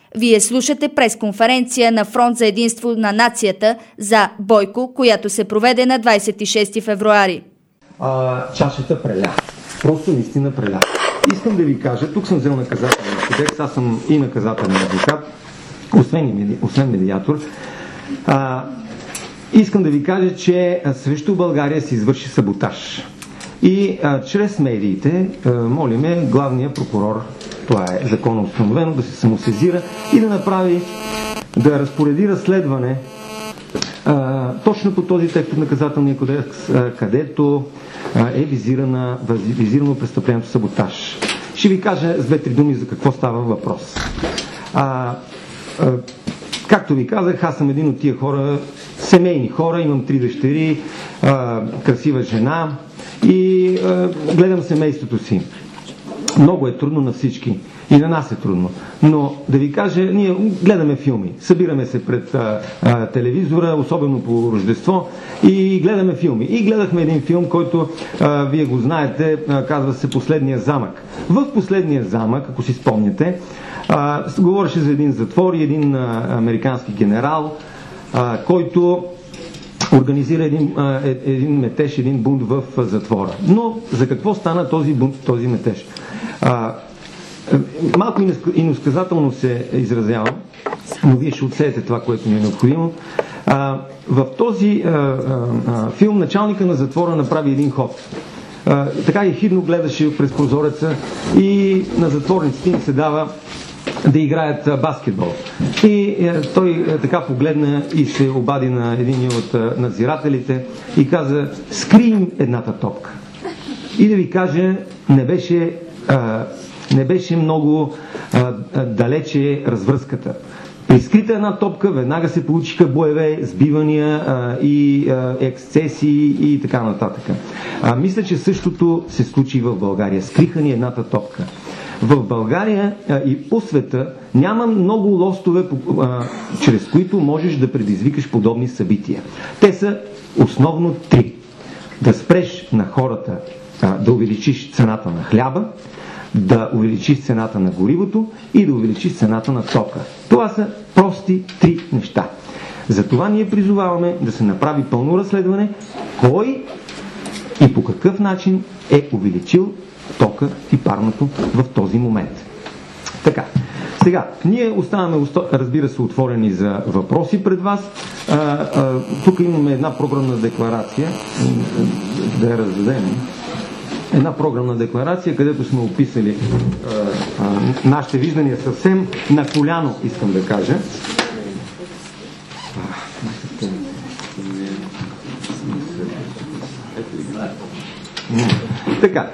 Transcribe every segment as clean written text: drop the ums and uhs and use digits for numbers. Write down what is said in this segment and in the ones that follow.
Вие слушате пресконференция на Фронт за единство на нацията за Бойко, която се проведе на 26 февруари. Чашата преля. Просто наистина преля. Искам да ви кажа, тук съм взел наказателен кодекс, аз съм и наказателен адвокат, освен медиатор. Искам да ви кажа, че срещу България се извърши саботаж. И чрез медиите молиме главния прокурор, това е законно установено, да се самосезира и да разпореди разследване точно по този текст от наказателния кодекс, където е визирано престъплението саботаж. Ще ви кажа с 2-3 думи за какво става въпрос. Както ви казах, аз съм един от тия хора, семейни хора, имам 3 дъщери, красива жена и гледам семейството си. Много е трудно на всички. И на нас е трудно. Но да ви кажа, ние гледаме филми. Събираме се пред телевизора, особено по Рождество, и гледаме филми. И гледахме един филм, който вие го знаете, казва се "Последния замък". В "Последния замък", ако си спомняте, говореше за един затвор и един американски генерал, който организира един метеж, един бунт в затвора. Но за какво стана този бунт, този метеж? Малко иносказателно се изразявам, но вие ще отсеете това, което ми е необходимо. В този филм началника на затвора направи един ход. Така ехидно гледаше през прозореца и на затворниците им се дава да играят баскетбол. И той така погледна и се обади на един от надзирателите и каза: "Скри им едната топка." И да ви кажа, не беше много далече развръзката. При скрита една топка веднага се получиха боеве, сбивания и ексцесии и така нататък. Мисля, че същото се случи в България. Скриха ни едната топка. В България и по света няма много лостове, чрез които можеш да предизвикаш подобни събития. Те са основно 3. Да спреш на хората да увеличиш цената на хляба, да увеличиш цената на горивото и да увеличиш цената на тока. Това са прости 3 неща. Затова ние призоваваме да се направи пълно разследване кой и по какъв начин е увеличил тока и парното в този момент. Така, сега, ние оставаме, разбира се, отворени за въпроси пред вас. Тук имаме една програмна декларация, да я раздадем. Една програмна декларация, където сме описали нашите виждания съвсем на коляно, искам да кажа. Така,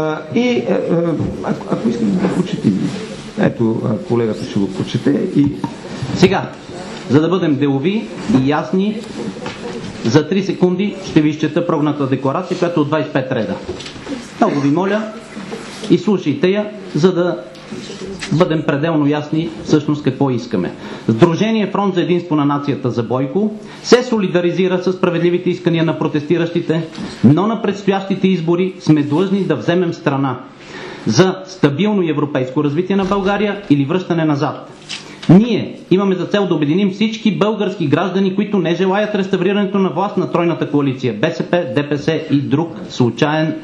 ако искам да прочети, ето колегата ще го прочете и... Сега, за да бъдем делови и ясни, за 3 секунди ще ви изчета програмната декларация, която е от 25 реда. Много ви моля, изслушайте я, за да бъдем пределно ясни всъщност какво искаме. Сдружение Фронт за единство на нацията за Бойко се солидаризира с справедливите искания на протестиращите, но на предстоящите избори сме длъжни да вземем страна за стабилно и европейско развитие на България или връщане назад. Ние имаме за цел да обединим всички български граждани, които не желаят реставрирането на власт на тройната коалиция БСП, ДПС и друг случайен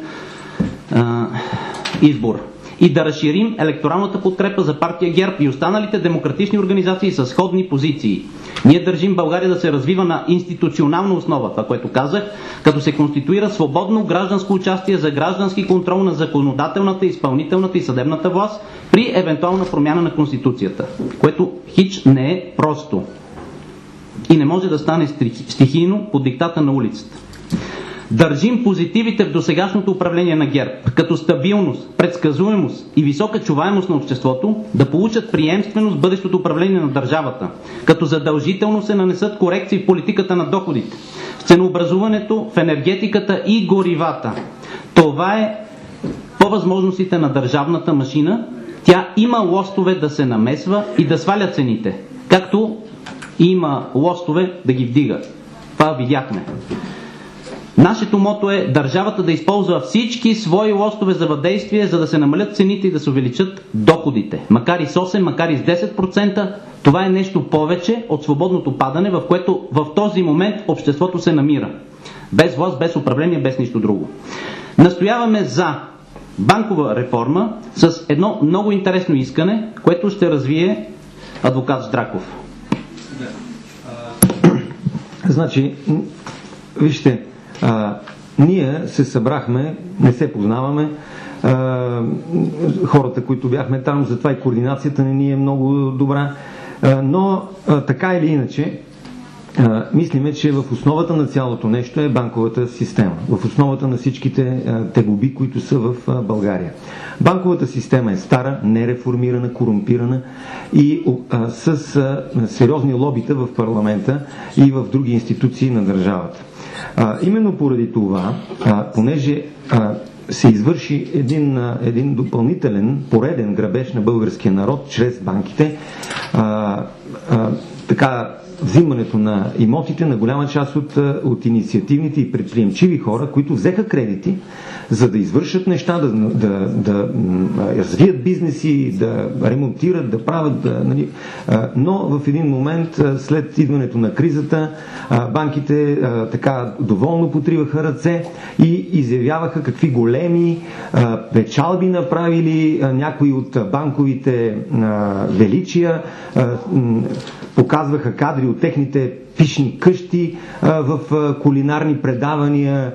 избор. И да разширим електоралната подкрепа за партия ГЕРБ и останалите демократични организации с сходни позиции. Ние държим България да се развива на институционална основа, това, което казах, като се конституира свободно гражданско участие за граждански контрол на законодателната, изпълнителната и съдебната власт при евентуална промяна на Конституцията, което хич не е просто и не може да стане стихийно под диктата на улицата. Държим позитивите в досегашното управление на ГЕРБ, като стабилност, предсказуемост и висока чуваемост на обществото, да получат приемственост в бъдещото управление на държавата, като задължително се нанесат корекции в политиката на доходите, в ценообразуването, в енергетиката и горивата. Това е по възможностите на държавната машина. Тя има лостове да се намесва и да сваля цените, както има лостове да ги вдига. Това видяхме. Нашето мото е държавата да използва всички свои лостове за въздействие, за да се намалят цените и да се увеличат доходите. Макар и с 8, макар и с 10%, това е нещо повече от свободното падане, в което в този момент обществото се намира. Без власт, без управление, без нищо друго. Настояваме за банкова реформа с едно много интересно искане, което ще развие адвокат Здраков. Значи, вижте, ние се събрахме, не се познаваме, хората, които бяхме там, затова и координацията ни е много добра, но така или иначе, мислиме, че в основата на цялото нещо е банковата система. В основата на всичките тегоби, които са в България. Банковата система е стара, нереформирана, корумпирана и с сериозни лобита в парламента и в други институции на държавата. Именно поради това, понеже се извърши един допълнителен, пореден грабеж на българския народ чрез банките, така взимането на имотите на голяма част от инициативните и предприемчиви хора, които взеха кредити, за да извършат неща, да развият бизнеси, да ремонтират, да правят, но в един момент, след идването на кризата, банките така доволно потриваха ръце и изявяваха какви големи печалби направили, някои от банковите величия, показваха кадри от техните пишни къщи в кулинарни предавания,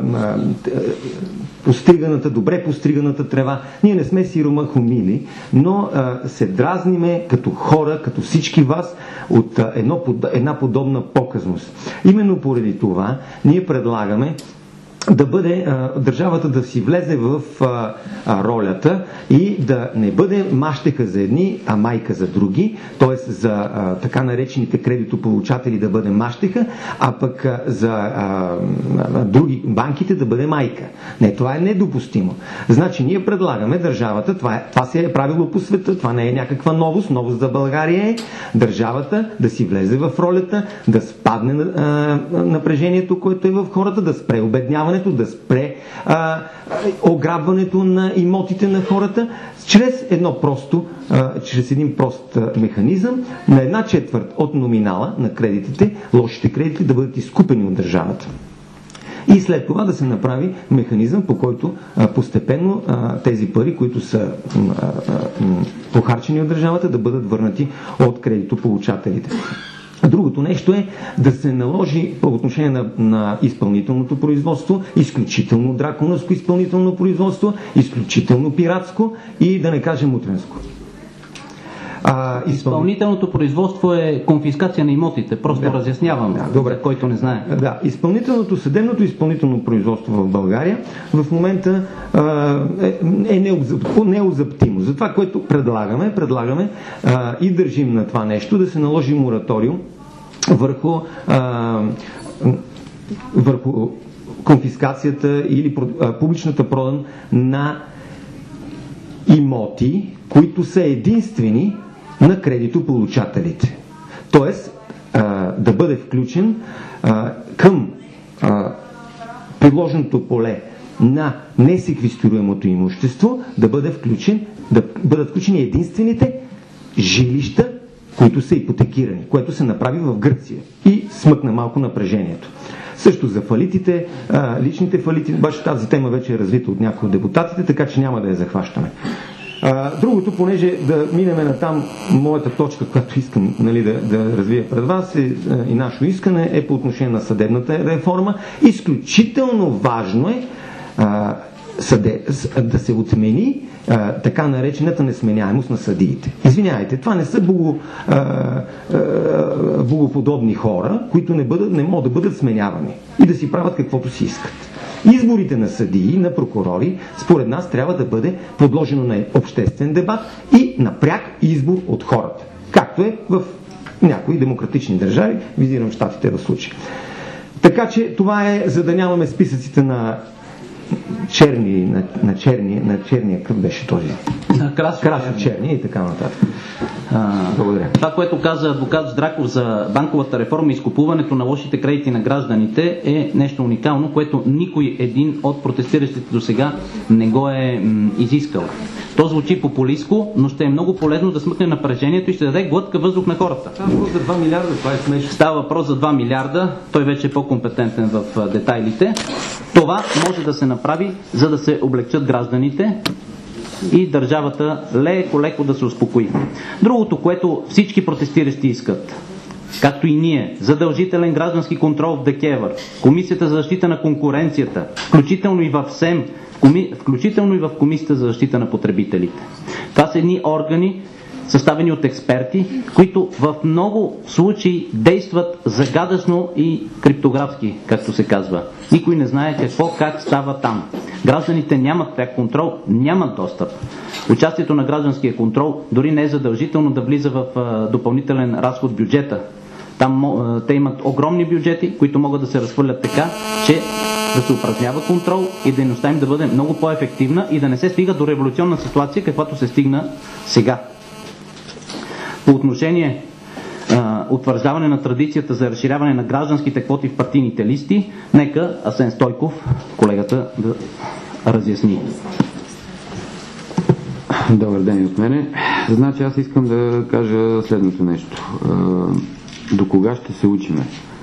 добре постриганата трева. Ние не сме сиромахомили, но се дразниме като хора, като всички вас, от една подобна показност. Именно поради това ние предлагаме да бъде държавата да си влезе в ролята и да не бъде мащеха за едни, а майка за други, т.е. за така наречените кредитополучатели да бъде мащеха, а пък за други банките да бъде майка. Не, това е недопустимо. Значи ние предлагаме държавата, това се е правило по света, това не е някаква новост за България е държавата да си влезе в ролята, да спадне напрежението, което е в хората, да спре обедняването, да спре ограбването на имотите на хората, чрез един прост механизъм на 1/4 от номинала на кредитите, лошите кредити да бъдат изкупени от държавата. И след това да се направи механизъм, по който постепенно тези пари, които са похарчени от държавата, да бъдат върнати от кредитополучателите. Другото нещо е да се наложи по отношение на изпълнителното производство, изключително драконовско изпълнително производство, изключително пиратско и да не кажем мутренско. Изпълнителното производство е конфискация на имотите, просто разяснявам, добре, който не знае. Да, съдебното изпълнително производство в България в момента е неозаптимо. За това, което предлагаме и държим на това нещо, да се наложи мораториум върху конфискацията или публичната продан на имоти, които са единствени на кредитополучателите. Тоест, да бъде включен към приложеното поле на несеквестируемото имущество, да бъдат включени единствените жилища, които са ипотекирани, което се направи в Гърция и смъкна малко напрежението. Също за фалитите, личните фалити, обаче тази тема вече е развита от някои от депутатите, така че няма да я захващаме. Другото, понеже да минеме на там, моята точка, която искам да развия пред вас и нашето искане е по отношение на съдебната реформа. Изключително важно е да се отмени така наречената несменяемост на съдиите. Извинявайте, това не са богоподобни хора, които не могат да бъдат сменявани и да си правят каквото си искат. Изборите на съдии, на прокурори, според нас трябва да бъде подложено на обществен дебат и на пряк избор от хората. Както е в някои демократични държави, визирам щатите в случая. Така че това е, за да нямаме списъците на черни, на черния къв беше този. Красо черни и така нататък. Благодаря. Това, което каза адвокат Здраков за банковата реформа и изкупуването на лошите кредити на гражданите е нещо уникално, което никой един от протестиращите до сега не го е изискал. То звучи популистко, но ще е много полезно да смъкне напрежението и ще даде глътка въздух на хората. Става въпрос за 2 милиарда, това е смешно. Става въпрос за 2 милиарда, той вече е по-компетентен в детайлите. Това може да се направи, за да се облегчат гражданите и държавата леко да се успокои. Другото, което всички протестиращи искат, както и ние, задължителен граждански контрол в ДКЕВР, Комисията за защита на конкуренцията, включително и в СЕМ, включително и в Комисията за защита на потребителите. Това са едни органи, съставени от експерти, които в много случаи действат загадъчно и криптографски, както се казва. Никой не знае как става там. Гражданите нямат пряк контрол, нямат достъп. Участието на гражданския контрол дори не е задължително да влиза в допълнителен разход бюджета. Там те имат огромни бюджети, които могат да се разхвърлят така, че да се упражнява контрол и дейността им да бъде много по-ефективна и да не се стига до революционна ситуация, каквато се стигна сега. По отношение утвърждаване на традицията за разширяване на гражданските квоти в партийните листи, нека Асен Стойков, колегата, да разясни. Добър ден от мене. Значи аз искам да кажа следното нещо. До кога ще се учиме?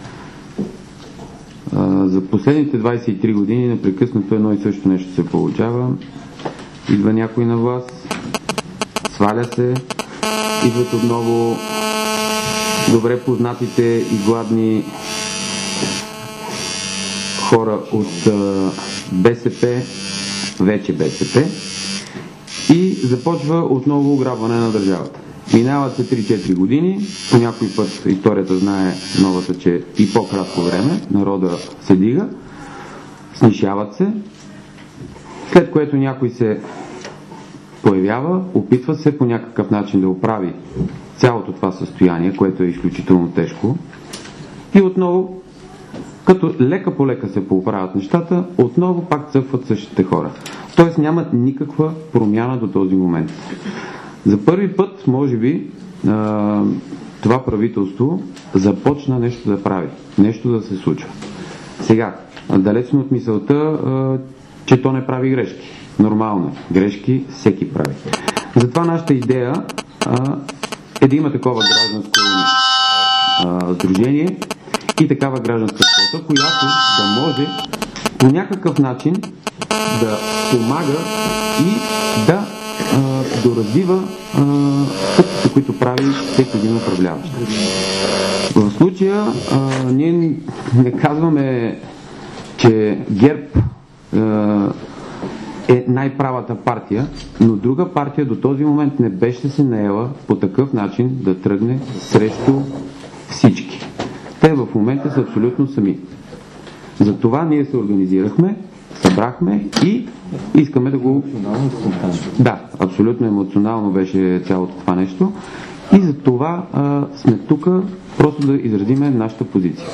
За последните 23 години непрекъснато едно и също нещо се получава. Идва някой на власт, сваля се, идват отново добре познатите и гладни хора от БСП, вече БСП, и започва отново ограбване на държавата. Минават се 3-4 години, по някой път историята знае новата, че и по-кратко време народа се дига, снишават се, след което някой се появява, опитва се по някакъв начин да оправи цялото това състояние, което е изключително тежко, и отново, като лека по лека се поправят нещата, отново пак цъфват същите хора. Тоест нямат никаква промяна до този момент. За първи път, може би, това правителство започна нещо да прави, нещо да се случва. Сега, далечно от мисълта, че то не прави грешки. Нормално е. Грешки всеки прави. Затова нашата идея е да има такова гражданско сдружение и такава гражданска квота, която да може по някакъв начин да помага и да доразвива стъпките, които прави всеки един управляващ. В случая ние не казваме, че ГЕРБ е най-правата партия, но друга партия до този момент не беше се наела по такъв начин да тръгне срещу всички. Те в момента са абсолютно сами. Затова ние се организирахме, събрахме и искаме да го... Да, абсолютно емоционално беше цялото това нещо и за това сме тук просто да изразиме нашата позиция.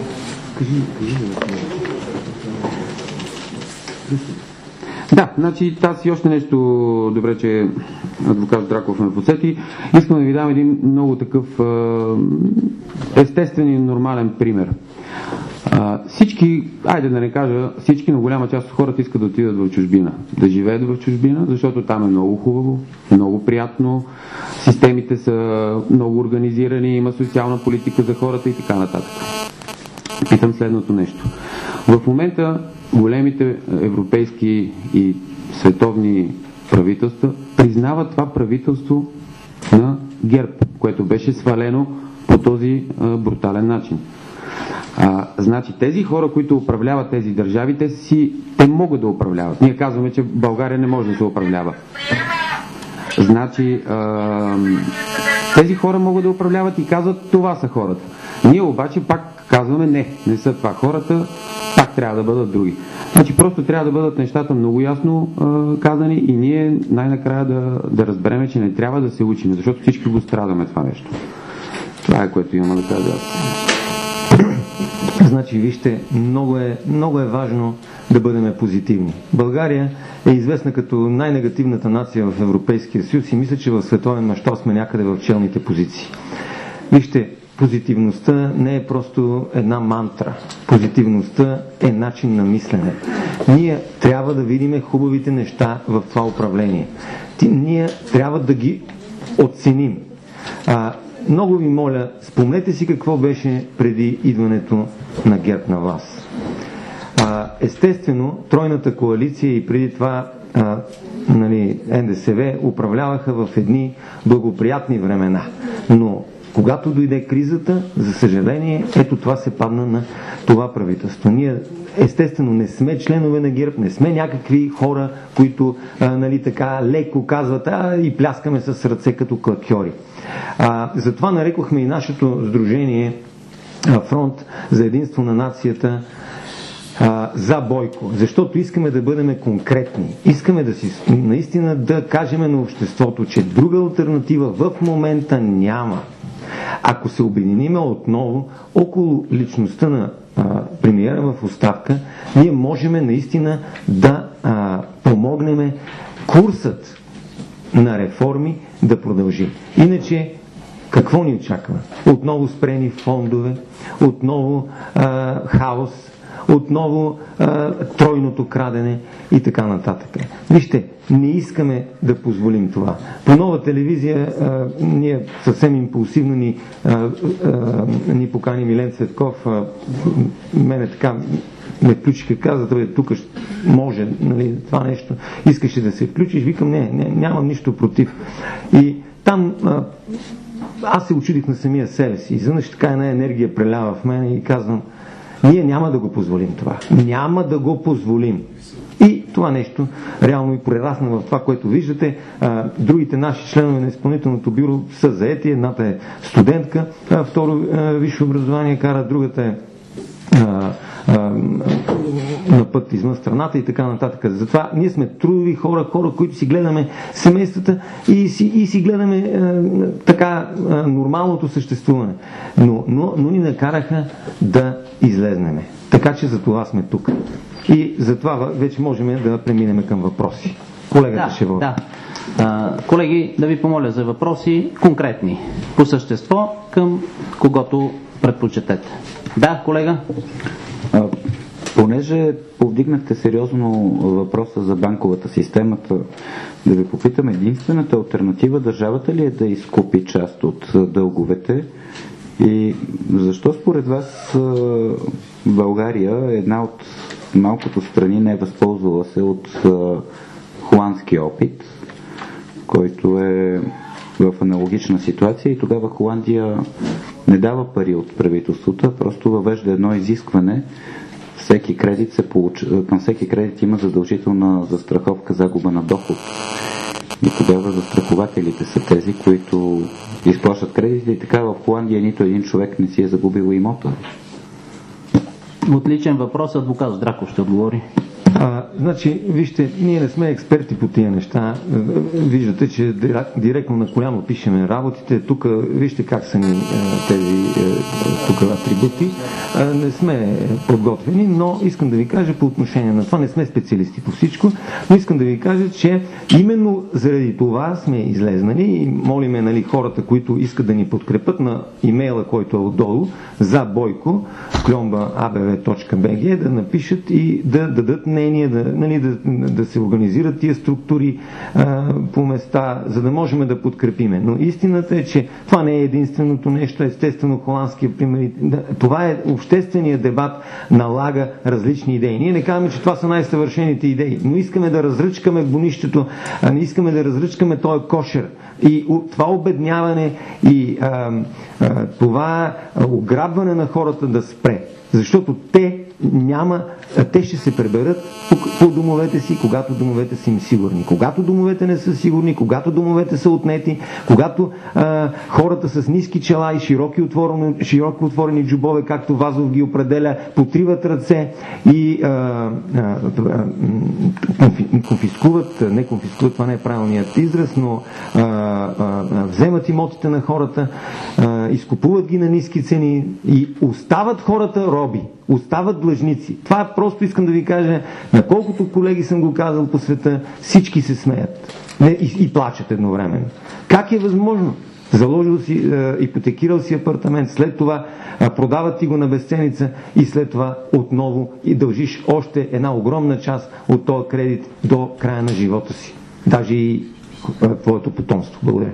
Да, значи тази още нещо, добре, че адвокат Здраков ме подсети. Искам да ви дам един много такъв естествен и нормален пример. Всички, айде да не кажа всички, но голяма част от хората искат да отидат в чужбина, да живеят в чужбина, защото там е много хубаво, много приятно, системите са много организирани, има социална политика за хората и така нататък. Питам следното нещо. В момента големите европейски и световни правителства признават това правителство на ГЕРБ, което беше свалено по този брутален начин. Значи тези хора, които управляват тези държави, те могат да управляват. Ние казваме, че България не може да се управлява. Значи тези хора могат да управляват и казват, това са хората. Ние обаче пак казваме, не са това хората, пак трябва да бъдат други. Значи просто трябва да бъдат нещата много ясно казани и ние най-накрая да разбереме, че не трябва да се учим, защото всички го страдаме това нещо. Това е, което имам да кажа аз. Значи, вижте, много е важно да бъдем позитивни. България е известна като най-негативната нация в Европейския съюз и мисля, че в световен мащаб сме някъде в челните позиции. Вижте, позитивността не е просто една мантра. Позитивността е начин на мислене. Ние трябва да видим хубавите неща в това управление. Ние трябва да ги оценим. Много ви моля, спомнете си какво беше преди идването на ГЕРБ на власт. Естествено, тройната коалиция и преди това НДСВ управляваха в едни благоприятни времена. Но когато дойде кризата, за съжаление, ето това се падна на това правителство. Ние естествено не сме членове на ГЕРБ, не сме някакви хора, които така леко казват и пляскаме с ръце като клакьори. Затова нарекохме и нашето сдружение Фронт за единство на нацията за Бойко, защото искаме да бъдем конкретни. Искаме наистина да кажем на обществото, че друга алтернатива в момента няма. Ако се обединиме отново около личността на премиера в оставка, ние можем наистина да помогнем курсът на реформи да продължи. Иначе, какво ни очаква? Отново спрени фондове, отново хаос, отново тройното крадене и така нататък. Вижте, не искаме да позволим това. По Нова телевизия ние съвсем импулсивно ни покани Милен Цветков. Мене така ме включиха, каза, тук може това нещо. Искаше да се включиш. Викам, нямам нищо против. И там аз се учудих на самия себе си. Изведнъж така една енергия прелява в мен и казвам, ние няма да го позволим това. Няма да го позволим. И това нещо реално и прерасна в това, което виждате. Другите наши членове на изпълнителното бюро са заети. Едната е студентка, второ висше образование кара, другата е на път извън страната и така нататък. Затова ние сме трудови хора, които си гледаме семействата и си гледаме така нормалното съществуване. Но ни накараха да излезнеме. Така че за това сме тук. И за това вече можем да преминем към въпроси. Колегата ще води. Колеги, да ви помоля за въпроси конкретни. По същество към когото предпочетете. Да, колега? Понеже повдигнахте сериозно въпроса за банковата системата, да ви попитам, единствената алтернатива държавата ли е да изкупи част от дълговете и защо според вас България е една от малкото страни не е възползвала се от холандски опит, който е в аналогична ситуация и тогава Холандия не дава пари от правителството, просто въвежда едно изискване. Към всеки кредит има задължителна застраховка загуба на доход. И тогава застрахователите са тези, които изплащат кредитите и така в Холандия нито един човек не си е загубил имота. Отличен въпрос, адвокат Здраков ще отговори. Значи, вижте, ние не сме експерти по тия неща. Виждате, че директно на коляно пишеме работите. Тук вижте как са ни тези тук атрибути. Не сме подготвени, но искам да ви кажа по отношение на това, не сме специалисти по всичко, но искам да ви кажа, че именно заради това сме излезнали и молиме хората, които искат да ни подкрепят на имейла, който е отдолу, за Бойко, klomba.abv.bg, да напишат и да дадат мнение, да се организират тия структури по места, за да можем да подкрепиме. Но истината е, че това не е единственото нещо, естествено холандския пример. Това е общественият дебат, налага различни идеи. Ние не казваме, че това са най-съвършените идеи, но искаме да разръчкаме гонището, не искаме да разръчкаме този кошер. И това обедняване и това ограбване на хората да спре. Защото те ще се преберат по домовете си, когато домовете са им сигурни. Когато домовете не са сигурни, когато домовете са отнети, когато хората с ниски чела и широко отворени джобове, както Вазов ги определя, потриват ръце и не конфискуват, това не е правилният израз, но вземат имотите на хората, изкупуват ги на ниски цени и остават хората роби. остават длъжници. Това просто искам да ви кажа, на колкото колеги съм го казал по света, всички се смеят и плачат едновременно. Как е възможно? Заложил си, ипотекирал си апартамент, след това продават ти го на безценица и след това отново и дължиш още една огромна част от този кредит до края на живота си. Даже и твоето потомство. Благодаря.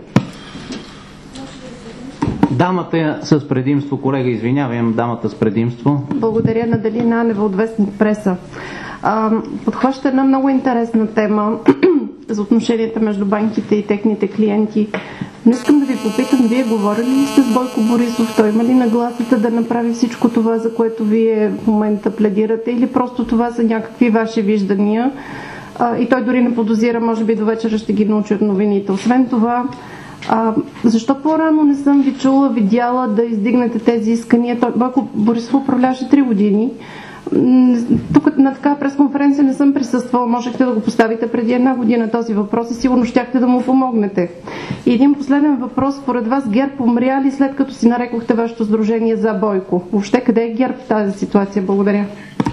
Дамата с предимство, колега, извинявам, дамата с предимство. Благодаря на Далина Анева от Вестник Преса. Подхваща една много интересна тема за отношенията между банките и техните клиенти. Но искам да ви попитам, вие говорили ли сте с Бойко Борисов? Той има ли нагласата да направи всичко това, за което вие в момента пледирате, или просто това са някакви ваши виждания? И той дори не подозира, може би до вечера ще ги научи от новините. Освен това, защо по-рано не съм ви чула, видяла да издигнете тези искания? Бойко Борисов управляваше 3 години. Тук на такава пресконференция не съм присъствала, можехте да го поставите преди 1 година този въпрос и сигурно щяхте да му помогнете. И един последен въпрос, според вас ГЕРБ умря ли след като си нарекохте вашето сдружение за Бойко? Въобще къде е ГЕРБ в тази ситуация? Благодаря.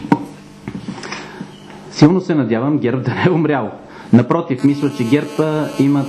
Силно се надявам ГЕРБ да не е умрял. Напротив, мисля, че ГЕРБ има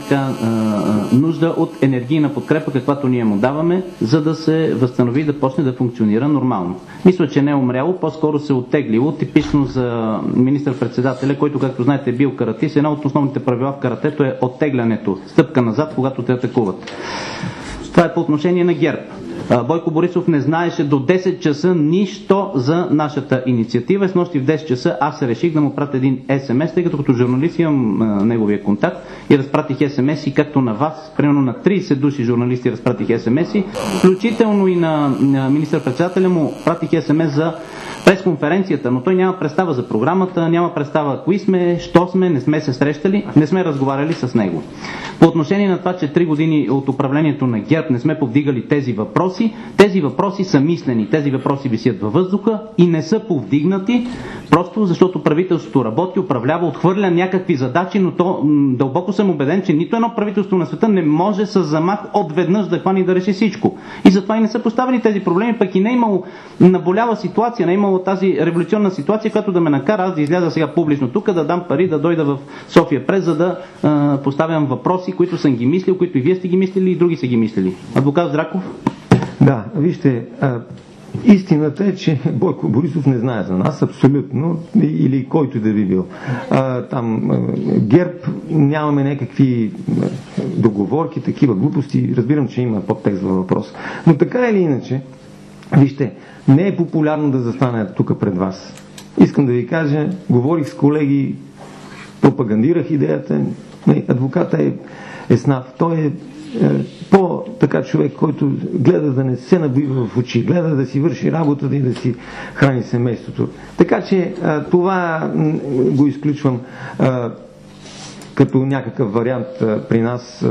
нужда от енергийна подкрепа, каквато ние му даваме, за да се възстанови, да почне да функционира нормално. Мисля, че не е умряло, по-скоро се оттеглило, типично за министър-председателя, който, както знаете, е бил каратист. Едно от основните правила в каратето е оттеглянето, стъпка назад, когато те атакуват. Това е по отношение на ГЕРБ. Бойко Борисов не знаеше до 10 часа нищо за нашата инициатива. С нощи в 10 часа аз се реших да му пратя един СМС, тъй като журналист имам неговия контакт и разпратих СМС-и, както на вас, примерно на 30 души журналисти разпратих СМС-и, включително и на министър-председателя му пратих СМС за пресконференцията, но той няма представа за програмата, няма представа кои сме, що сме, не сме се срещали, не сме разговаряли с него. По отношение на това, че 3 години от управлението на ГЕРБ не сме повдигали тези въпроси са мислени, тези въпроси висят във въздуха и не са повдигнати, просто защото правителството работи, управлява, отхвърля някакви задачи, но то дълбоко съм убеден, че нито едно правителство на света не може с замах отведнъж да хване и да реши всичко. И затова и не са поставени тези проблеми, пък и не е имало наболява ситуация, не е имало тази революционна ситуация, която да ме накара аз да изляза сега публично тук, да дам пари, да дойда в София прес, за да поставям въпроси, които съм ги мислил, които и вие сте ги мислили и други са ги мислили. Адвокат Здраков? Да, вижте, истината е, че Бойко Борисов не знае за нас абсолютно, или който и да би бил. Там ГЕРБ нямаме някакви договорки, такива глупости, разбирам, че има подтекст във въпрос. Но така или иначе, вижте, не е популярно да застане тук пред вас. Искам да ви кажа, говорих с колеги, пропагандирах идеята, адвоката е снав, той е по-така човек, който гледа да не се набива в очи, гледа да си върши работата и да си храни семейството. Така че това го изключвам като някакъв вариант при нас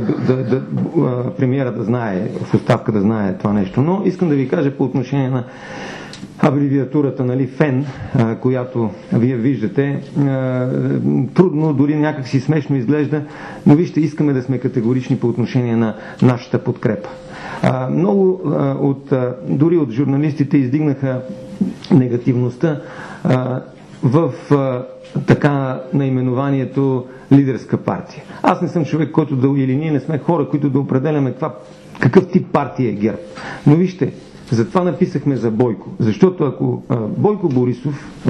премиера да знае, в оставка да знае това нещо. Но искам да ви кажа по отношение на абревиатурата, нали, ФЕН, която вие виждате, трудно, дори някак си смешно изглежда, но вижте, искаме да сме категорични по отношение на нашата подкрепа. Много дори от журналистите издигнаха негативността в така наименованието лидерска партия. Аз не съм човек, който или ние не сме хора, които да определяме какъв тип партия е ГЕРБ. Но вижте, затова написахме за Бойко. Защото ако Бойко Борисов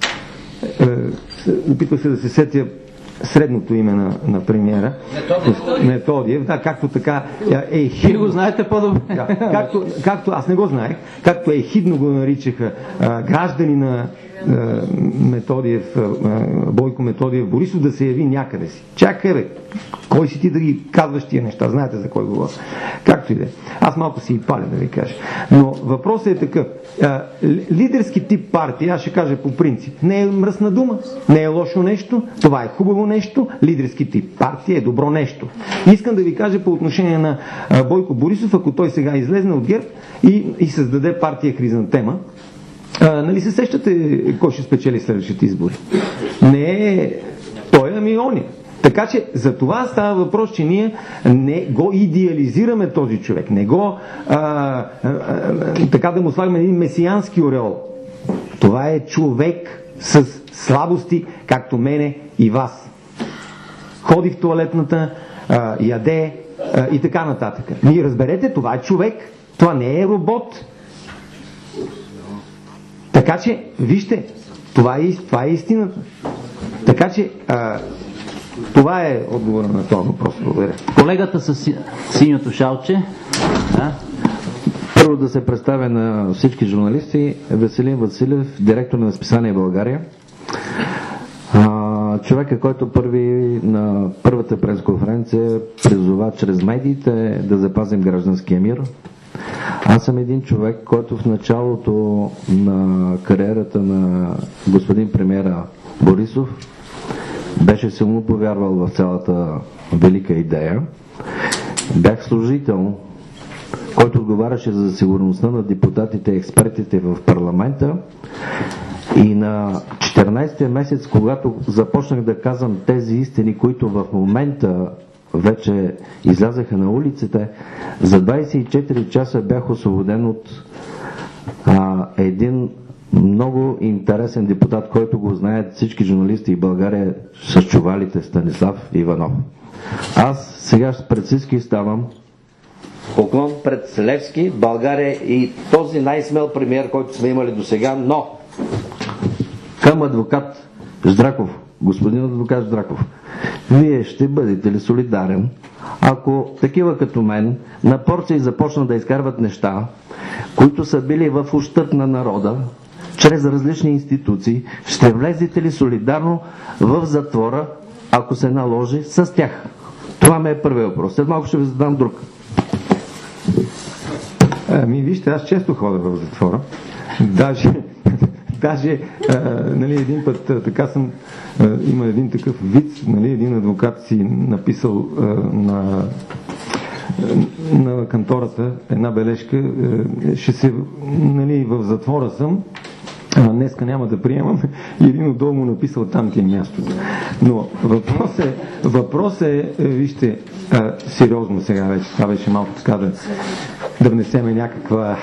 опитва се да се сетя средното име на премиера Методиев, да, както така Вие го знаете по-добре. Да, както аз не го знаех, както ехидно го наричаха граждани на Методиев, Бойко Методиев Борисов да се яви някъде си. Чакай, бе, кой си ти да ги казваш тия неща? Знаете за кой говоря. Както и да е. Аз малко си и паля да ви кажа. Но въпросът е такъв. Лидерски тип партия, аз ще кажа по принцип, не е мръсна дума, не е лошо нещо, това е хубаво нещо, лидерски тип партия е добро нещо. Искам да ви кажа по отношение на Бойко Борисов, ако той сега излезне от ГЕРБ и създаде партия Хризантема, нали се сещате кой ще спечели следващите избори? Не е той, ами оня. Така че за това става въпрос, че ние не го идеализираме този човек, не го така да му слагаме един месиански ореол. Това е човек с слабости, както мене и вас. Ходи в тоалетната, яде и така нататък. Вие разберете, това е човек, това не е робот. Така че, вижте, това е истината. Така че, това е отговора на този въпрос. Благодаря. Колегата с синьото шалче. Да. Първо да се представя на всички журналисти. Веселин Василев, директор на списание България. Човека, който първи на първата пресконференция призова чрез медиите да запазим гражданския мир. Аз съм един човек, който в началото на кариерата на господин премиера Борисов беше силно повярвал в цялата велика идея. Бях служител, който отговаряше за сигурността на депутатите и експертите в парламента, и на 14-тия месец, когато започнах да казвам тези истини, които в момента вече излязаха на улиците, за 24 часа бях освободен от един много интересен депутат, който го знаят всички журналисти в България, с чувалите, Станислав Иванов. Аз сега пред всички ставам поклон пред Левски, България и този най-смел премиер, който сме имали до сега, но към адвокат Ждраков, господин адвокат Ждраков, вие ще бъдете ли солидарен, ако такива като мен на порции започнат да изкарват неща, които са били в ущърб на народа, чрез различни институции, ще влезете ли солидарно в затвора, ако се наложи с тях? Това ми е първият въпрос. След малко ще ви задам друг. Вижте, аз често ходя в затвора. Даже нали, един път така има един такъв виц, нали, един адвокат си написал на кантората една бележка, нали, в затвора съм, днеска няма да приемам, и един отдолу му написал там ти е мястото. Но въпрос е вижте, сериозно сега вече, това беше малко така да внесеме някаква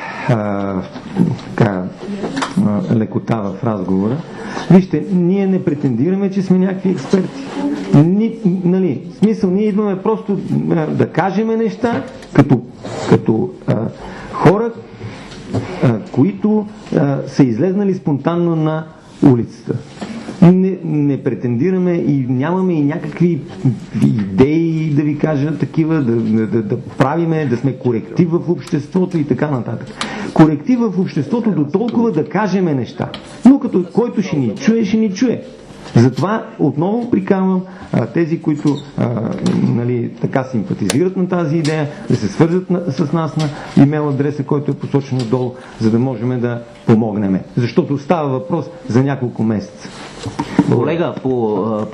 лекота в разговора. Вижте, ние не претендираме, че сме някакви експерти. Нали, в смисъл, ние идваме просто да кажем неща, като хора, които са излезнали спонтанно на улицата. Не претендираме и нямаме и някакви идеи, да ви кажа, такива, да правиме, да сме коректив в обществото и така нататък. Коректив в обществото до толкова да кажем неща. Но който ще ни чуе, ще ни чуе. Затова отново приканвам тези, които нали, така симпатизират на тази идея, да се свържат с нас на имейл адреса, който е посочен отдолу, за да можем да помогнем. Защото става въпрос за няколко месеца. Колега, по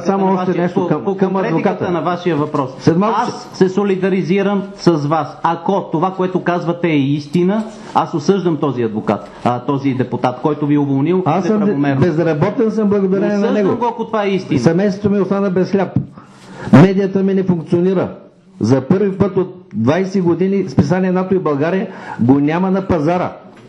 конкретиката на вашия въпрос. Аз се солидаризирам с вас. Ако това, което казвате е истина, аз осъждам този адвокат, този депутат, който ви уволнил. Аз съм безработен, съм благодарение на него. Го, ако това е истина. Семейството ми остана без хляб. Медията ми не функционира. За първи път от 20 години списание НАТО и България го няма на пазара.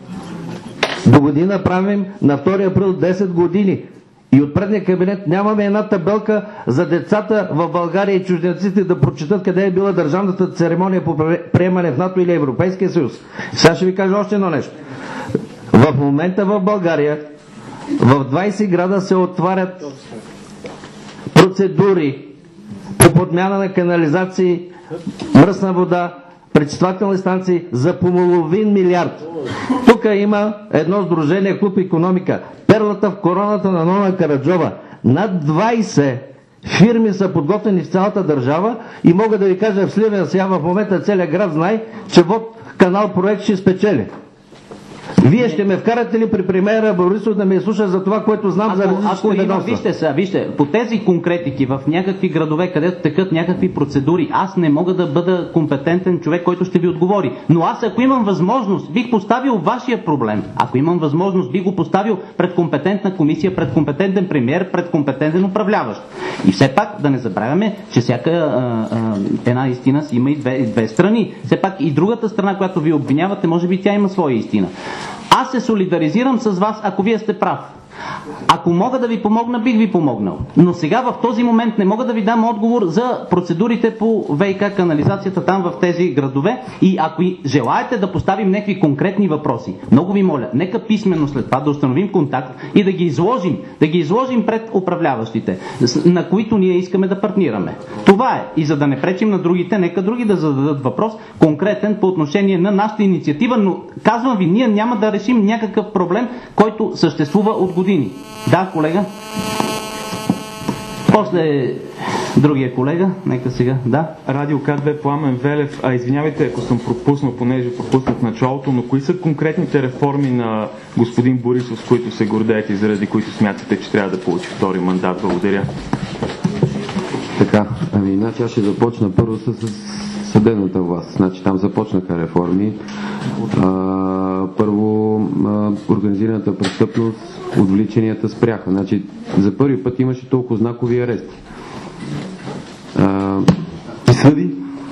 До година правим на 2 април 10 години. И от предния кабинет нямаме една табелка за децата в България и чужденците да прочитат къде е била държавната церемония по приемане в НАТО или Европейския съюз. Сега ще ви кажа още едно нещо. В момента в България в 20 града се отварят процедури по подмяна на канализации, мръсна вода, пречиствателни станции за половин милиард. Тук има едно сдружение Клуб Икономика. Перлата в короната на Нона Караджова. Над 20 фирми са подготвени в цялата държава и мога да ви кажа в Сливен сега в момента целият град знае, че канал проект ще спечели. Вие ще ме вкарате ли при премиера Борисов да ме слуша за това, което знам за различните ведомства? Вижте, по тези конкретики в някакви градове, където текат някакви процедури, аз не мога да бъда компетентен човек, който ще ви отговори. Но аз, ако имам възможност, бих поставил вашия проблем. Ако имам възможност, бих го поставил пред компетентна комисия, пред компетентен премиер, пред компетентен управляващ. И все пак да не забравяме, че всяка една истина си има и две страни. Все пак и другата страна, която ви обвинявате, може би тя има своя истина. Аз се солидаризирам с вас, ако вие сте прав. Ако мога да ви помогна, бих ви помогнал. Но сега в този момент не мога да ви дам отговор за процедурите по ВиК канализацията там в тези градове. И ако желаете да поставим някакви конкретни въпроси, много ви моля, нека писменно след това да установим контакт и да ги изложим пред управляващите, на които ние искаме да партнираме. Това е. И за да не пречим на другите, нека други да зададат въпрос конкретен по отношение на нашата инициатива, но казвам ви, ние няма да решим някакъв проблем, който съществува от години. Да, колега. После другия колега, нека сега, да. Радио К2, Пламен Велев. Извинявайте, ако съм пропуснал, понеже пропуснах началото, но кои са конкретните реформи на господин Борисов, с които се гордеете и заради които смятате, че трябва да получи втори мандат? Благодаря. Така, значи аз ще започна първо с съдебната власт. Значи там започнаха реформи. Първо, организираната престъпност, отвличанията спряха. Значи, за първи път имаше толкова знакови арести. Присъди?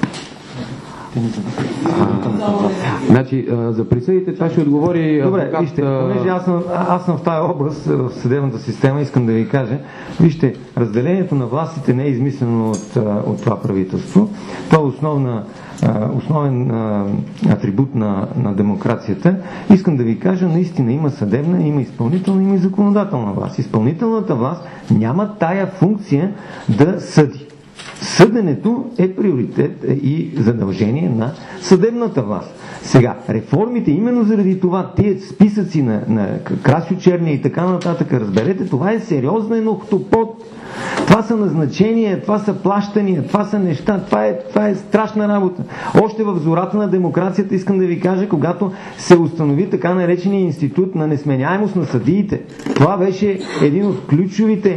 Значи, за присъдите това ще отговори... Добре, вижте, понеже аз съм в тази област, в съдебната система, искам да ви кажа, вижте, разделението на властите не е измислено от това правителство. Това е основен атрибут на демокрацията. Искам да ви кажа, наистина има съдебна, има изпълнителна, има и законодателна власт. Изпълнителната власт няма тая функция да съди. Съденето е приоритет и задължение на съдебната власт. Сега, реформите, именно заради това, тия списъци на Красьо Черния и така нататък, разберете, това е сериозен охтопод. Това са назначения, това са плащания, това са неща, това е страшна работа. Още в зората на демокрацията искам да ви кажа, когато се установи така наречения институт на несменяемост на съдиите, това беше един от ключовите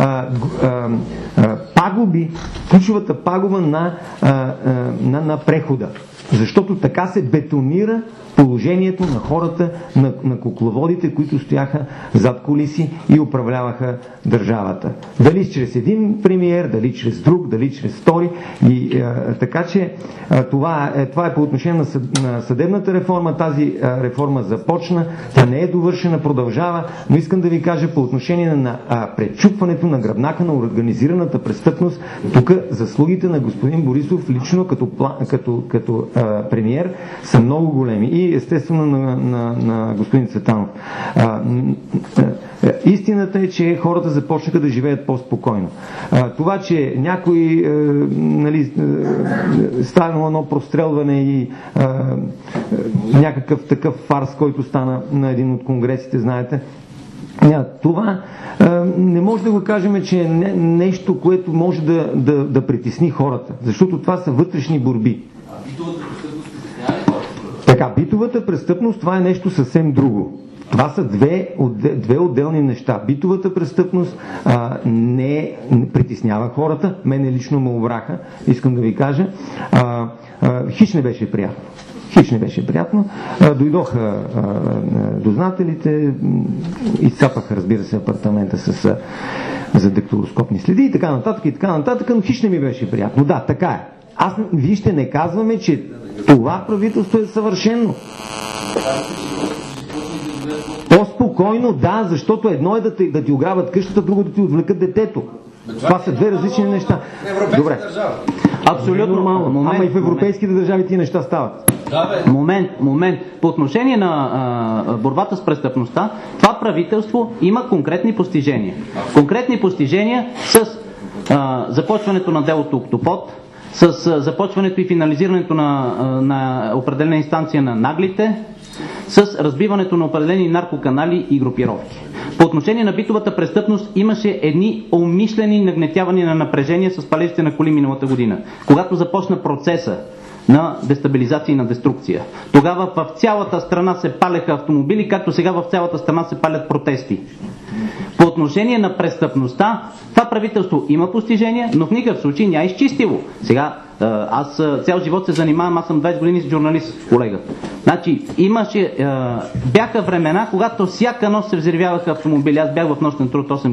пагуби, ключовата пагуба на прехода. Защото така се бетонира положението на хората, на кукловодите, които стояха зад кулиси и управляваха държавата. Дали чрез един премиер, дали чрез друг, дали чрез втори. Така че това е по отношение на съдебната реформа. Тази реформа започна, тя не е довършена, продължава, но искам да ви кажа по отношение на пречупването на гръбнака на организираната престъпност, тук заслугите на господин Борисов лично като премиер са много големи. И естествено на господин Цветанов. Истината е, че хората започнаха да живеят по-спокойно. Това, че някой станало едно прострелване и някакъв такъв фарс, който стана на един от конгресите, знаете, това не може да го кажем, че е нещо, което може да притесни хората, защото това са вътрешни борби. Така, битовата престъпност, това е нещо съвсем друго. Това са две отделни неща. Битовата престъпност не притеснява хората. Мене лично ме обраха, искам да ви кажа. Хич не беше приятно. Хич не беше приятно. Дойдоха дознателите, изцапаха, разбира се, апартамента за дактилоскопни следи и така нататък, но хич не ми беше приятно. Да, така е. Вижте, не казваме, че това правителство е съвършено. По-спокойно, да, защото едно е да ти ограбят къщата, друго да ти отвлекат детето. Това са две различни неща. Добре. Абсолютно нормално. Ама и в европейските държави тия неща стават. Момент. По отношение на борбата с престъпността, това правителство има конкретни постижения. Конкретни постижения с започването на делото Октопод, с започването и финализирането на определена инстанция на наглите, с разбиването на определени наркоканали и групировки. По отношение на битовата престъпност имаше едни умишлени нагнетявания на напрежение с палежите на коли миналата година, когато започна процеса на дестабилизация и на деструкция. Тогава в цялата страна се палеха автомобили, както сега в цялата страна се палят протести. По отношение на престъпността, това правителство има постижения, но в никакъв случай не е изчистило. Сега, аз цял живот се занимавам, аз съм 20 години с журналист, колега. Значи, бяха времена, когато всяка нощ се взривяваха автомобили. Аз бях в нощен труд 8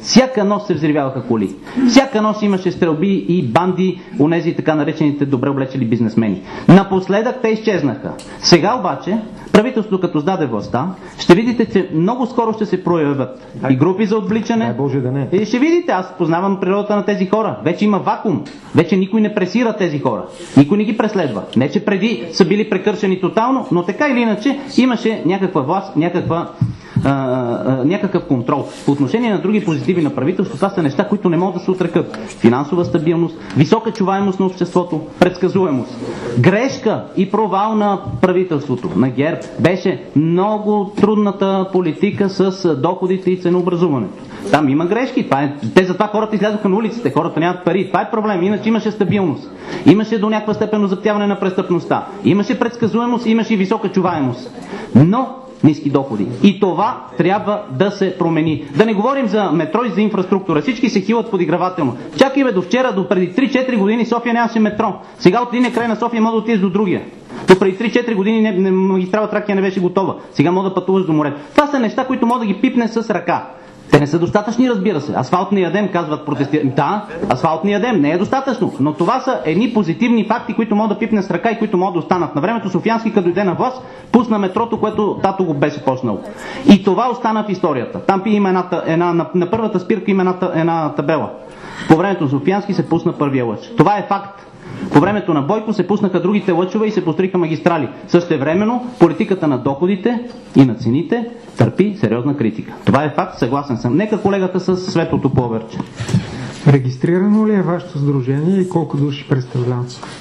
всяка нощ се взривяваха коли. Всяка нощ имаше стрелби и банди, онези така наречените добре облечени бизнесмени. Напоследък те изчезнаха. Сега обаче, правителството като сдаде властта, ще видите, че много скоро ще се проявят и групи за отвличане. Дай Боже да не. И ще видите, аз познавам природата на тези хора. Вече има вакуум. Вече никой не пресира тези хора. Никой не ги преследва. Не, че преди са били прекършени тотално, но така или иначе имаше някаква власт, някакъв контрол. По отношение на други позитиви на правителството, това са неща, които не могат да се отрекат. Финансова стабилност, висока чуваемост на обществото, предсказуемост. Грешка и провал на правителството, на ГЕРБ, беше много трудната политика с доходите и ценообразуването. Там има грешки. Те затова хората излязоха на улиците, хората нямат пари. Това е проблем. Иначе имаше стабилност. Имаше до някаква степен озаптяване на престъпността. Имаше предсказуемост, имаше и висока чуваемост. Но ниски доходи. И това трябва да се промени. Да не говорим за метро и за инфраструктура. Всички се хилат подигравателно. Чакай бе, до вчера, до преди 3-4 години София нямаше метро. Сега от един край на София може да отидеш до другия. До преди 3-4 години магистрала Тракия не беше готова. Сега може да пътуваш до морето. Това са неща, които може да ги пипне с ръка. Те не са достатъчни, разбира се. Асфалт не ядем, казват протестирани. Да, асфалт не ядем, не е достатъчно. Но това са едни позитивни факти, които могат да пипне с ръка и които могат да останат. На времето Софиянски, като дойде на власт, пусна метрото, което тато го беше почнал. И това остана в историята. Там има на първата спирка има една табела. По времето на Софиянски се пусна първия лъч. Това е факт. По времето на Бойко се пуснаха другите лъчове и се построиха магистрали. Същевременно политиката на доходите и на цените търпи сериозна критика. Това е факт, съгласен съм. Нека колегата с светлото поверче. Регистрирано ли е вашето сдружение и колко души представлява?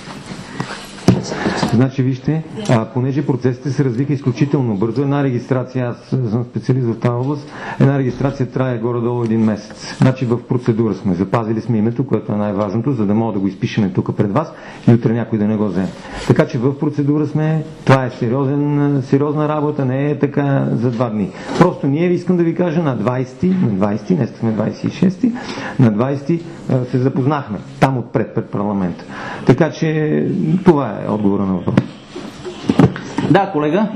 Значи, вижте, понеже процесите се развиха изключително бързо, една регистрация, аз съм специалист в тази област, една регистрация трае горе-долу един месец. Значи в процедура сме. Запазили сме името, което е най-важното, за да мога да го изпишеме тук пред вас и утре някой да не го вземе. Така че в процедура сме, това е сериозна работа, не е така за 2 дни. Просто ние искам да ви кажа на 20, днес сме 26, на 20 се запознахме там отпред пред парламента. Така че това е отговора на въпрос. Да, колега.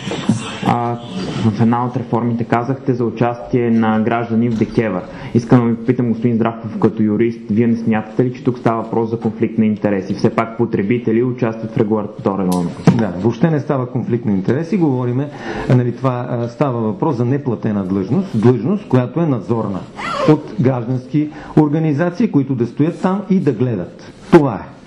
В една от реформите казахте за участие на граждани в ДКЕВР. Искам да ви попитам, господин Здравков, като юрист, вие не смятате ли, че тук става въпрос за конфликт на интереси? Все пак потребители участват в регулаторен орган. Да, въобще не става конфликт на интереси. Говориме, това става въпрос за неплатена длъжност, която е надзорна от граждански организации, които да стоят там и да гледат. Това е.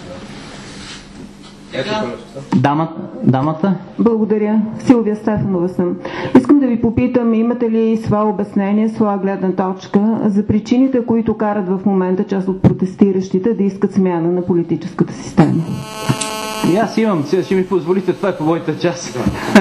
Дамата. Благодаря. Силвия Стефанова съм. Искам да ви попитам, имате ли своя обяснение, своя гледна точка за причините, които карат в момента част от протестиращите да искат смяна на политическата система? И аз имам, ще ми позволите, това е по моята част.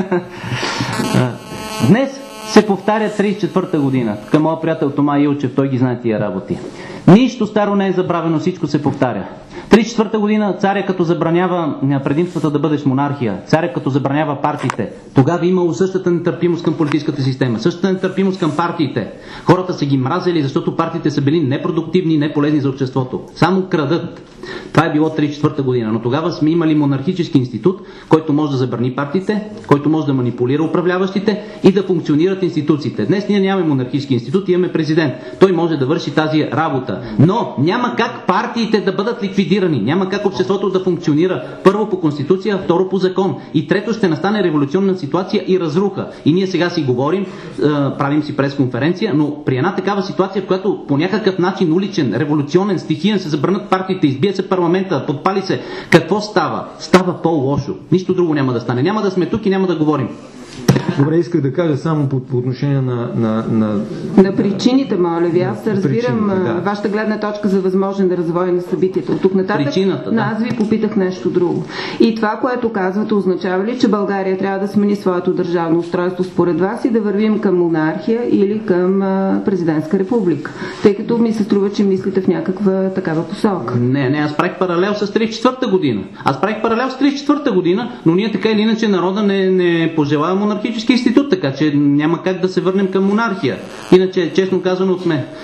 Днес се повтаря 34-та година. Към моя приятел Тома Илчев, той ги знае тия работи. Нищо старо не е забравено, всичко се повтаря. 34-та година царя като забранява предимствата да бъдеш монархия, царя като забранява партиите, тогава имало същата нетърпимост към политическата система, същата нетърпимост към партиите. Хората са ги мразели, защото партиите са били непродуктивни и неполезни за обществото. Само крадат. Това е било 34-та година, но тогава сме имали монархически институт, който може да забрани партиите, който може да манипулира управляващите и да функционират институциите. Днес ние нямаме монархически институт, имаме президент. Той може да върши тази работа. Но няма как партиите да бъдат ликвидирани, няма как обществото да функционира първо по конституция, второ по закон и трето ще настане революционна ситуация и разруха. И ние сега си говорим, правим си пресконференция, но при една такава ситуация, в която по някакъв начин уличен, революционен, стихиен се забранят партиите, избие се парламента, подпали се, какво става? Става по-лошо. Нищо друго няма да стане. Няма да сме тук и няма да говорим. Добре, исках да кажа само по отношение на причините, моля ви. Аз разбирам вашата гледна точка за възможен развой на събитието. От тук нататък, аз ви попитах нещо друго. И това, което казвате, означава ли, че България трябва да смени своето държавно устройство според вас и да вървим към монархия или към президентска република? Тъй като ми се струва, че мислите в някаква такава посока. Не, аз правих паралел с 34-та година. Аз правих паралел с 34-та година, но ние така или иначе народа не пожелава монархически институт, така че няма как да се върнем към монархия. Иначе, честно казано,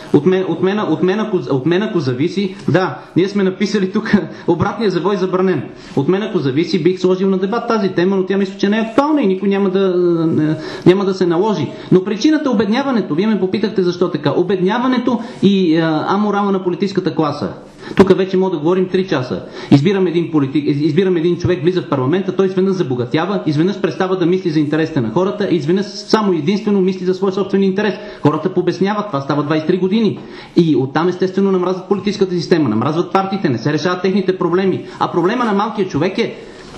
от мен ако зависи, да, ние сме написали тук обратния завой забранен. От мен ако зависи, бих сложил на дебат тази тема, но тя мисля, че не е актуална и никой няма да се наложи. Но причината обедняването, вие ме попитахте защо така, обедняването и аморала на политическата класа. Тук вече мога да говорим 3 часа. Избирам един човек, влиза в парламента, той изведнъж забогатява, изведнъж престава да мисли за интересите на хората, изведнъж само единствено мисли за своя собствен интерес. Хората побесняват, това става 23 години. И оттам естествено намразват политическата система, намразват партиите, не се решават техните проблеми. А проблема на малкия човек е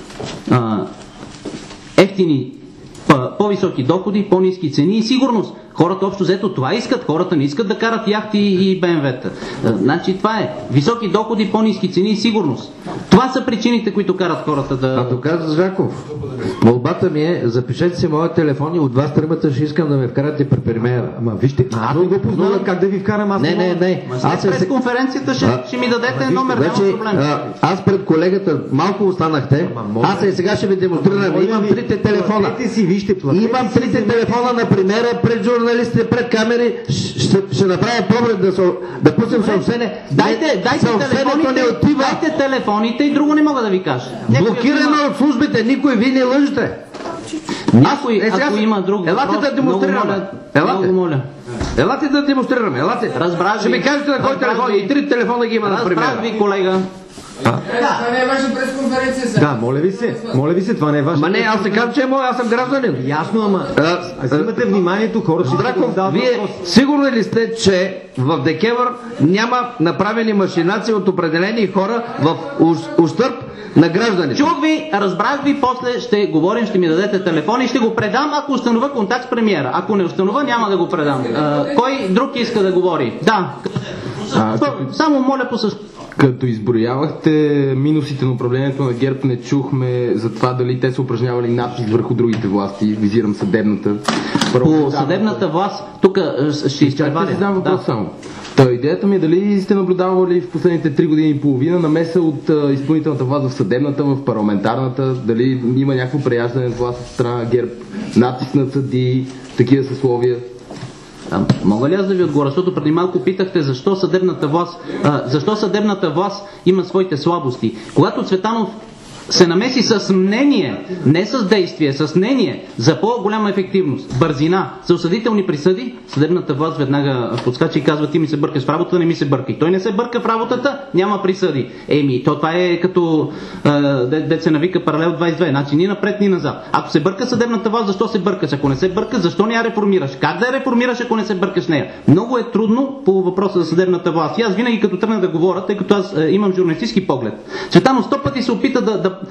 ефтини, по-високи доходи, по-ниски цени и сигурност. Хората общо взето това искат. Хората не искат да карат яхти и БМВ-та. Значи това е. Високи доходи, по-ниски цени и сигурност. Това са причините, които карат хората да... Адвокат Жаков, молбата ми е, запишете си моя телефон и от вас тримата ще искам да ме вкарате при премиера. Ама вижте, аз не го познавам как да ви вкарам. Аз не. Аз през конференцията ще ми дадете номер, няма проблем. Аз пред колегата малко останахте. Аз сега ще ви демонстрирам. Имам 3 телефона. Имам 3 телефона на премиера пред журналистите, пред камери. Ще направя пробред да пуснем съобщение. Дайте телефоните и друго не мога да ви кажа. Блокирано от службите, никой, вие не лъжете. Ако има друг въпрос, елате да демонстрираме. Много моля. Елате да демонстрираме, елате. Разбрах ще ми кажете на кой телефон и 3 телефона ги има на премиера. Разбрах ви, колега. Това не е ваша пресконференция сега. Да, моля ви се, това не е ваша. Ма не, аз не казвам, че е мой, аз съм гражданин. Ясно, ама имате вниманието, хората ще Драков, вие сигурни ли сте, че в ДКЕВР няма направени машинации от определени хора в ущърб на гражданите? Чух ви, разбрах ви, после ще говорим, ще ми дадете телефон и ще го предам, ако установя контакт с премиера. Ако не установя, няма да го предам. Кой друг иска да говори? Да. Само моля по същото. Като изброявахте минусите на управлението на ГЕРБ, не чухме за това дали те са упражнявали натиск върху другите власти, визирам съдебната. По съдебната власт, тук ще изпреваря. Ще задам въпрос само. Идеята ми е дали сте наблюдавали в последните 3 години и половина намеса от изпълнителната власт в съдебната, в парламентарната, дали има някакво преяждане на власт от страна на ГЕРБ, натиск на съдии, такива съсловия? Мога ли аз да ви отговоря, защото преди малко питахте защо съдебната власт има своите слабости. Когато Цветанов се намеси с мнение, не с действие, с мнение за по-голяма ефективност, бързина, за осъдителни присъди, съдебната власт веднага подскача и казва: ти ми се бъркаш в работата, не ми се бъркай. Той не се бърка в работата, няма присъди. Това е като се навика паралел 22, значи ни напред, ни назад. Ако се бърка съдебната власт, защо се бъркаш? Ако не се бърка, защо не я реформираш? Как да я реформираш, ако не се бъркаш нея? Много е трудно по въпроса за съдебната власт. И аз винаги като тръгна да говоря, тъй като аз имам журналистически поглед. Цветанов 100 пъти се опита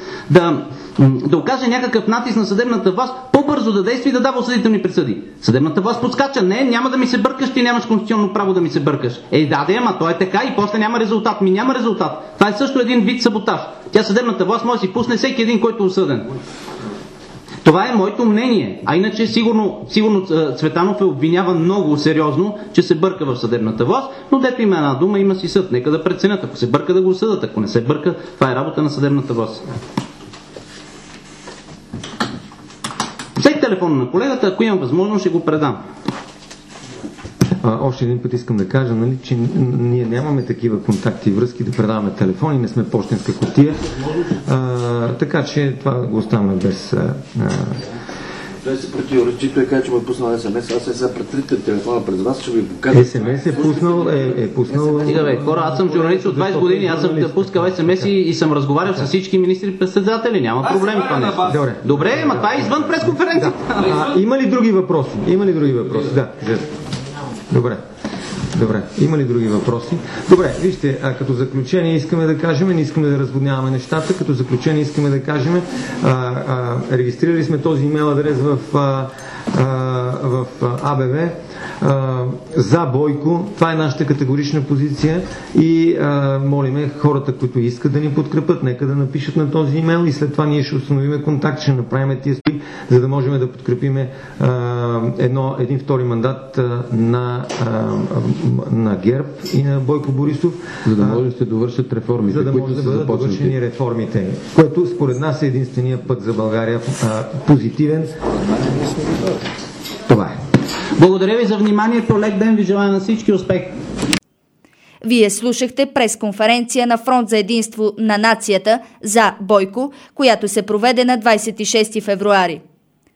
да окаже някакъв натиск на съдебната власт, по-бързо да действа и да дава осъдителни присъди. Съдебната власт подскача: не, няма да ми се бъркаш, ти нямаш конституционно право да ми се бъркаш. Ама то е така и после няма резултат. Няма резултат. Това е също един вид саботаж. Съдебната власт може да си пусне всеки един, който е осъден. Това е моето мнение. А иначе сигурно Цветанов е обвиняван много сериозно, че се бърка в съдебната власт, но дето има една дума, има си съд. Нека да преценят. Ако се бърка, да го осъдат. Ако не се бърка, това е работа на съдебната власт. Взех телефона на колегата, ако имам възможност, ще го предам. Още един път искам да кажа, че ние нямаме такива контакти и връзки да предаваме телефони, не сме пощенска кутия, така че това го оставяме без... Той се противоречи, той каза, че му е пуснал СМС, аз сега пред трите телефона пред вас ще ви покажа. СМС е пуснал... Стига бе, хора, аз съм журналист от 20 години, аз съм пускал СМС и съм разговарял с всички министри-председатели, няма проблем това нещо. Добре, ама това е извън пресконференцията. Има ли други въпроси? Да, Добре. Има ли други въпроси? Добре, вижте, като заключение искаме да кажем, не искаме да разводняваме нещата, като заключение искаме да кажем, регистрирали сме този имейл адрес в в АБВ за Бойко. Това е нашата категорична позиция и молиме хората, които искат да ни подкрепят, нека да напишат на този имейл и след това ние ще установим контакт, ще направим тия стои, за да можем да подкрепим един втори мандат на ГЕРБ и на Бойко Борисов. За да може да се довършат реформите, за да може да бъдат довършени реформите, което според нас е единствения път за България позитивен. Това е. Благодаря ви за вниманието. Лек ден ви желая на всички успех. Вие слушахте пресконференция на Фронт за единство на нацията за Бойко, която се проведе на 26 февруари.